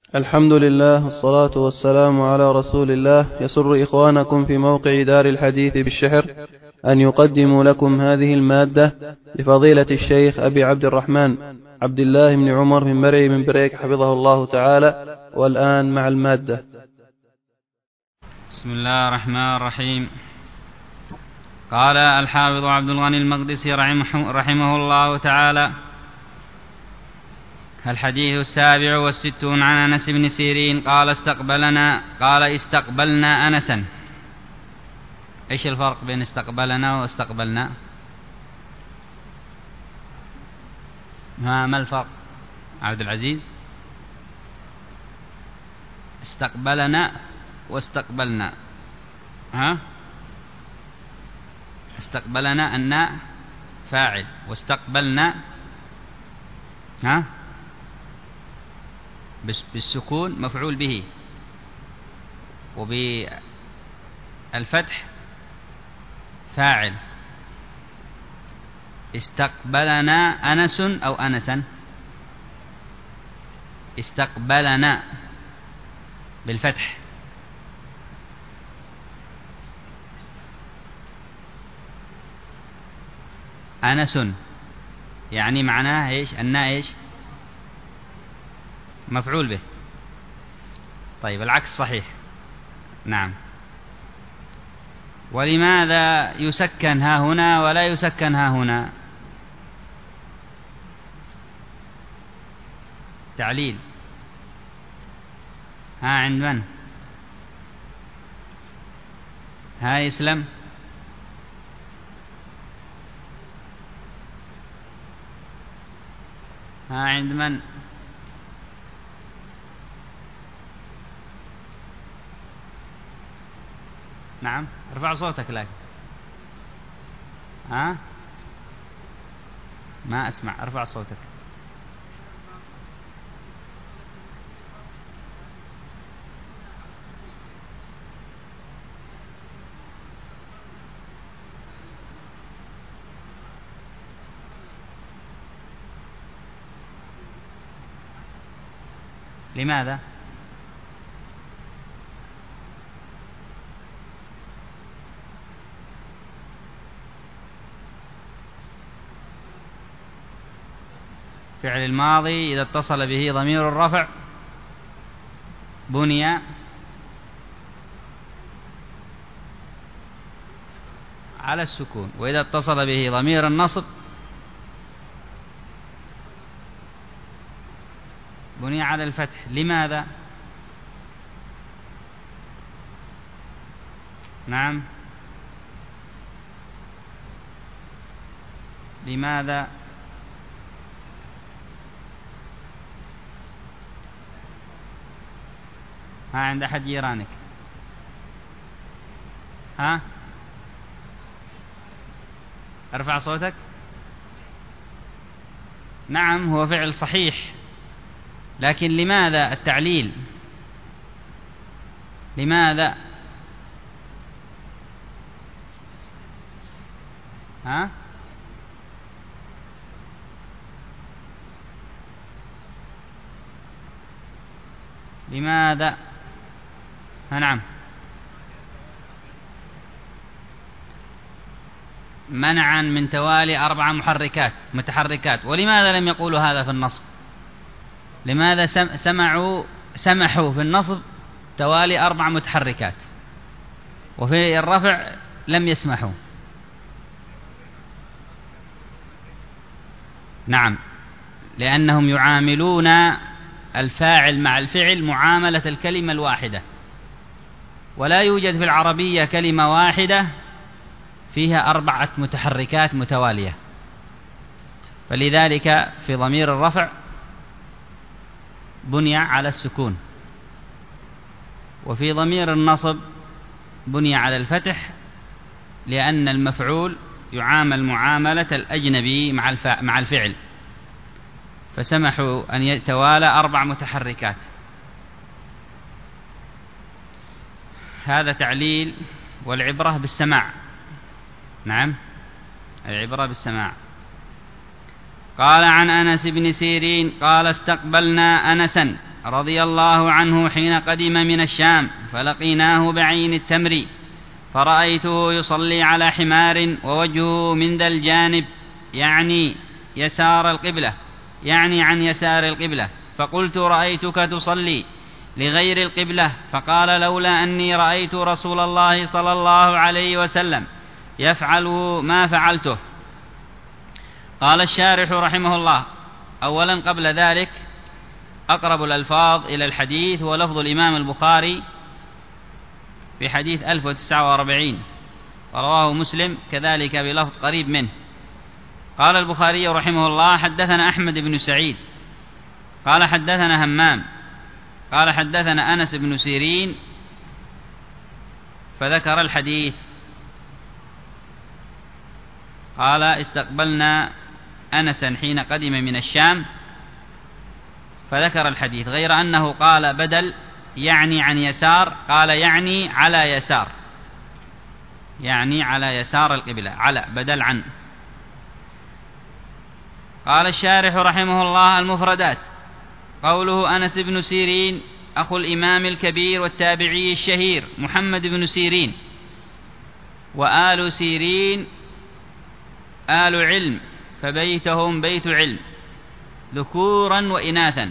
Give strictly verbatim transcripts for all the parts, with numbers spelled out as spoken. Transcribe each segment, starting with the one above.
الحمد لله والصلاة والسلام على رسول الله. يسر إخوانكم في موقع دار الحديث بالشحر أن يقدموا لكم هذه المادة لفضيلة الشيخ أبي عبد الرحمن عبد الله بن عمر بن مرعي بن بريك حفظه الله تعالى. والآن مع المادة. بسم الله الرحمن الرحيم. قال الحافظ عبد الغني المقدسي رحمه الله تعالى: الحديث السابع والستون عن أنس بن سيرين قال استقبلنا قال استقبلنا أنسا. إيش الفرق بين استقبلنا واستقبلنا؟ ما ما الفرق عبد العزيز؟ استقبلنا واستقبلنا، ها؟ استقبلنا الناء فاعل، واستقبلنا ها بالسكون مفعول به، وبالفتح فاعل. استقبلنا أنس أو أنسا؟ استقبلنا بالفتح. أنس يعني معناه إيش؟ الناء إيش؟ مفعول به. طيب العكس صحيح. نعم. ولماذا يسكن ها هنا ولا يسكن ها هنا؟ تعليل. ها عند من؟ ها يسلم. ها عند من؟ نعم. ارفع صوتك. لك ها ما أسمع. ارفع صوتك. لماذا؟ فعل الماضي إذا اتصل به ضمير الرفع بني على السكون، وإذا اتصل به ضمير النصب بني على الفتح. لماذا؟ نعم. لماذا؟ ها عند أحد جيرانك؟ ها ارفع صوتك. نعم هو فعل صحيح، لكن لماذا التعليل؟ لماذا؟ ها لماذا؟ ها نعم. منعا من توالي أربع محركات متحركات. ولماذا لم يقولوا هذا في النصب؟ لماذا سمعوا سمحوا في النصب توالي أربع متحركات، وفي الرفع لم يسمحوا؟ نعم، لأنهم يعاملون الفاعل مع الفعل معاملة الكلمة الواحدة، ولا يوجد في العربية كلمة واحدة فيها أربعة متحركات متوالية، فلذلك في ضمير الرفع بني على السكون، وفي ضمير النصب بني على الفتح، لأن المفعول يعامل معاملة الأجنبي مع الفعل، فسمحوا أن يتوالى أربع متحركات. هذا تعليل، والعبرة بالسماع. نعم العبرة بالسماع. قال عن أنس بن سيرين قال استقبلنا أنسا رضي الله عنه حين قدم من الشام فلقيناه بعين التمر فرأيته يصلي على حمار ووجهه من ذا الجانب يعني يسار القبلة يعني عن يسار القبلة، فقلت رأيتك تصلي لغير القبلة، فقال لولا أني رأيت رسول الله صلى الله عليه وسلم يفعله ما فعلته. قال الشارح رحمه الله: أولا قبل ذلك أقرب الألفاظ إلى الحديث هو لفظ الإمام البخاري في حديث ألف وتسعة وأربعين، ورواه مسلم كذلك بلفظ قريب منه. قال البخاري رحمه الله: حدثنا أحمد بن سعيد قال حدثنا همام قال حدثنا أنس بن سيرين، فذكر الحديث. قال: استقبلنا أنسا حين قدم من الشام، فذكر الحديث، غير أنه قال بدل يعني عن يسار، قال يعني على يسار، يعني على يسار القبلة، على بدل عن. قال الشارح رحمه الله: المفردات: قوله أنس بن سيرين أخو الإمام الكبير والتابعي الشهير محمد بن سيرين، وآل سيرين آل علم، فبيتهم بيت علم ذكورا وإناثا.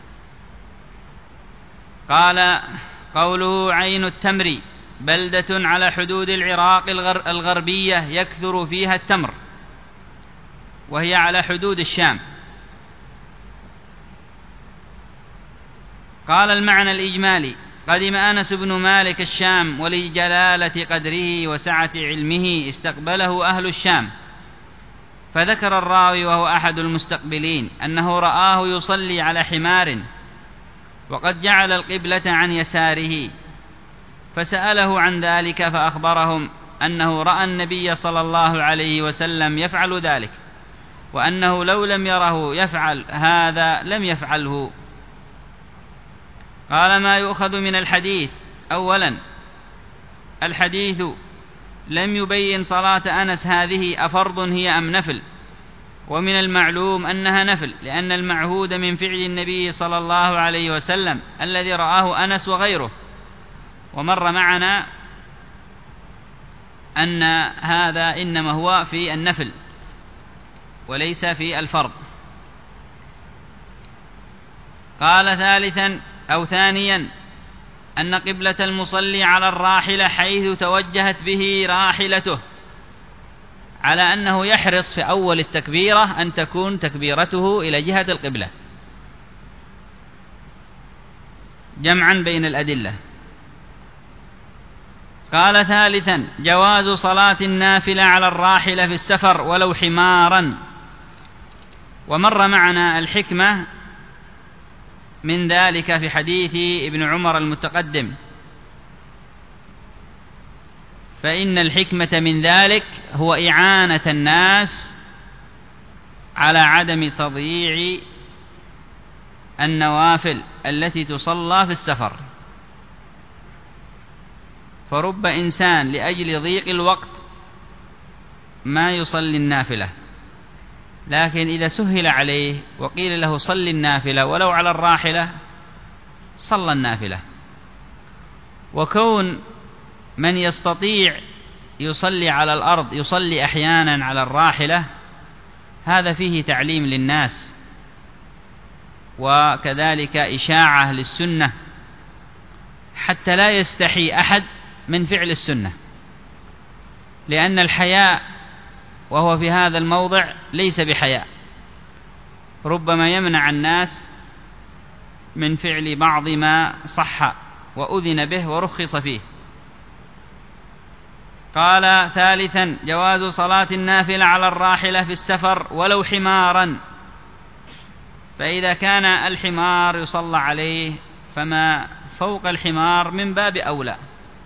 قال: قوله عين التمر بلدة على حدود العراق الغربية يكثر فيها التمر، وهي على حدود الشام. قال: المعنى الإجمالي: قدم أنس بن مالك الشام، ولجلالة قدره وسعة علمه استقبله أهل الشام. فذكر الراوي وهو أحد المستقبلين أنه رآه يصلي على حمار وقد جعل القبلة عن يساره، فسأله عن ذلك فأخبرهم أنه رأى النبي صلى الله عليه وسلم يفعل ذلك، وأنه لو لم يره يفعل هذا لم يفعله. قال: ما يؤخذ من الحديث: أولا الحديث لم يبين صلاة أنس هذه أفرض هي أم نفل، ومن المعلوم أنها نفل، لأن المعهود من فعل النبي صلى الله عليه وسلم الذي رآه أنس وغيره، ومر معنا أن هذا إنما هو في النفل وليس في الفرض. قال: ثالثا أو ثانيا أن قبلة المصلي على الراحلة حيث توجهت به راحلته، على أنه يحرص في أول التكبيرة أن تكون تكبيرته إلى جهة القبلة، جمعا بين الأدلة. قال: ثالثا جواز صلاة النافلة على الراحلة في السفر ولو حمارا، ومر معنا الحكمة من ذلك في حديث ابن عمر المتقدم، فإن الحكمة من ذلك هو إعانة الناس على عدم تضييع النوافل التي تصلى في السفر. فرب إنسان لأجل ضيق الوقت ما يصلي النافلة، لكن إذا سهل عليه وقيل له صل النافلة ولو على الراحلة صلى النافلة. وكون من يستطيع يصلي على الأرض يصلي أحيانا على الراحلة، هذا فيه تعليم للناس وكذلك إشاعة للسنة، حتى لا يستحي أحد من فعل السنة، لأن الحياء وهو في هذا الموضع ليس بحياء، ربما يمنع الناس من فعل بعض ما صح وأذن به ورخص فيه. قال: ثالثا جواز صلاة النافلة على الراحلة في السفر ولو حمارا، فإذا كان الحمار يصلى عليه فما فوق الحمار من باب أولى.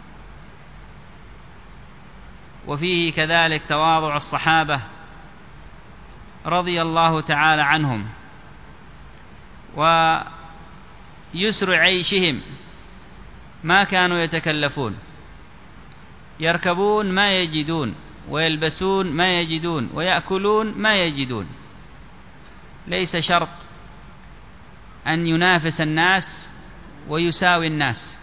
وفيه كذلك تواضع الصحابة رضي الله تعالى عنهم ويسر عيشهم، ما كانوا يتكلفون، يركبون ما يجدون ويلبسون ما يجدون ويأكلون ما يجدون. ليس شرط أن ينافس الناس ويساوي الناس.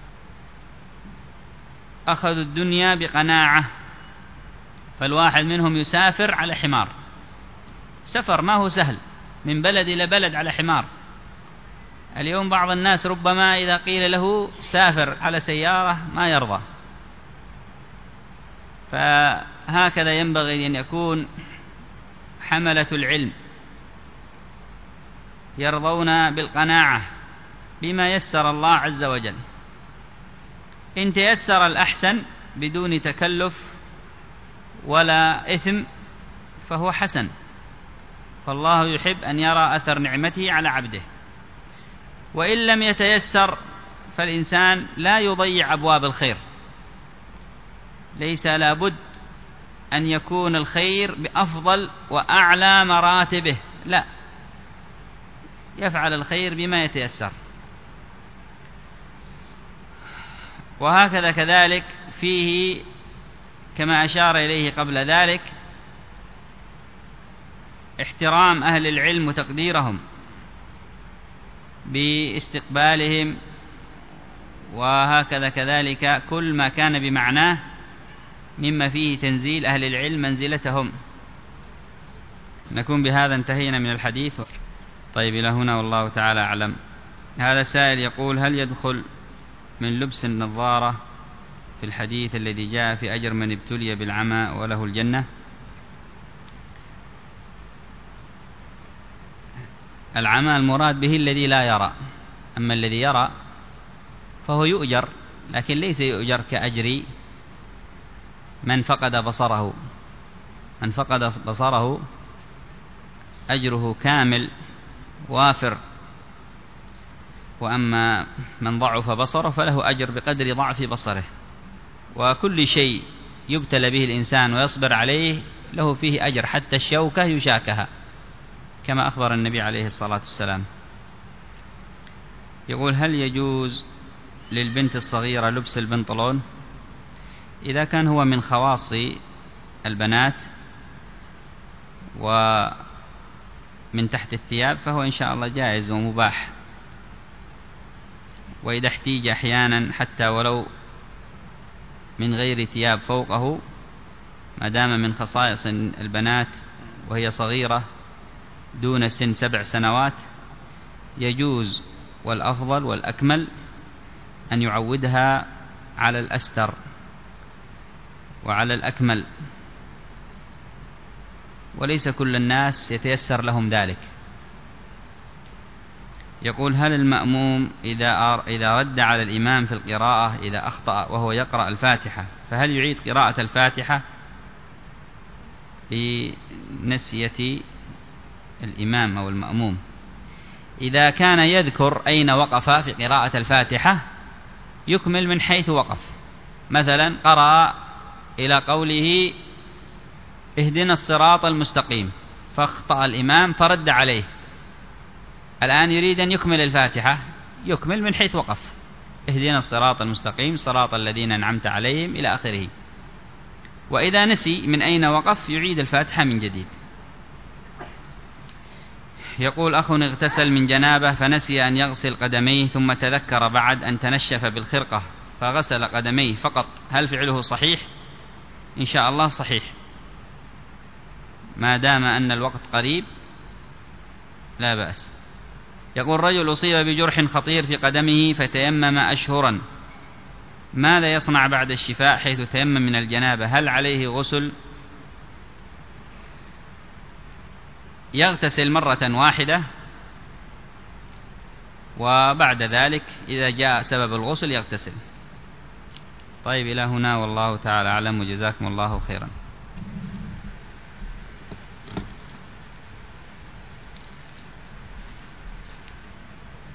أخذوا الدنيا بقناعة، فالواحد منهم يسافر على حمار، سفر ما هو سهل، من بلد إلى بلد على حمار. اليوم بعض الناس ربما إذا قيل له سافر على سيارة ما يرضى. فهكذا ينبغي أن يكون حملة العلم، يرضون بالقناعة بما يسر الله عز وجل. إن تيسر الأحسن بدون تكلف ولا إثم فهو حسن، فالله يحب أن يرى أثر نعمته على عبده. وإن لم يتيسر فالإنسان لا يضيع أبواب الخير، ليس لابد أن يكون الخير بأفضل وأعلى مراتبه، لا، يفعل الخير بما يتيسر. وهكذا كذلك فيه كما أشار إليه قبل ذلك احترام أهل العلم وتقديرهم باستقبالهم، وهكذا كذلك كل ما كان بمعناه مما فيه تنزيل أهل العلم منزلتهم. نكون بهذا انتهينا من الحديث. طيب إلى هنا والله تعالى أعلم. هذا سائل يقول: هل يدخل من لبس النظارة في الحديث الذي جاء في أجر من ابتلي بالعمى وله الجنة؟ العمى المراد به الذي لا يرى، أما الذي يرى فهو يؤجر، لكن ليس يؤجر كأجر من فقد بصره. من فقد بصره أجره كامل وافر، وأما من ضعف بصره فله أجر بقدر ضعف بصره. وكل شيء يبتلى به الإنسان ويصبر عليه له فيه أجر، حتى الشوكة يشاكها كما أخبر النبي عليه الصلاة والسلام. يقول: هل يجوز للبنت الصغيرة لبس البنطلون؟ إذا كان هو من خواص البنات ومن تحت الثياب فهو إن شاء الله جائز ومباح، وإذا احتيج أحيانا حتى ولو من غير ثياب فوقه، ما دام من خصائص البنات وهي صغيرة دون سن سبع سنوات، يجوز والأفضل والأكمل أن يعودها على الأستر وعلى الأكمل، وليس كل الناس يتيسر لهم ذلك. يقول: هل المأموم إذا إذا رد على الإمام في القراءة إذا أخطأ وهو يقرأ الفاتحة فهل يعيد قراءة الفاتحة بنسية الإمام أو المأموم؟ إذا كان يذكر أين وقف في قراءة الفاتحة يكمل من حيث وقف. مثلا قرأ إلى قوله اهدنا الصراط المستقيم فاخطأ الإمام فرد عليه، الآن يريد أن يكمل الفاتحة، يكمل من حيث وقف: اهدنا الصراط المستقيم صراط الذين أنعمت عليهم إلى آخره. وإذا نسي من أين وقف يعيد الفاتحة من جديد. يقول: أخ اغتسل من جنابه فنسي أن يغسل قدميه ثم تذكر بعد أن تنشف بالخرقة فغسل قدميه فقط، هل فعله صحيح؟ إن شاء الله صحيح، ما دام أن الوقت قريب لا بأس. يقول: رجل أصيب بجرح خطير في قدمه فتيمم أشهرا، ماذا يصنع بعد الشفاء حيث تيمم من الجنابة؟ هل عليه غسل؟ يغتسل مرة واحدة، وبعد ذلك إذا جاء سبب الغسل يغتسل. طيب إلى هنا والله تعالى أعلم، وجزاكم الله خيرا.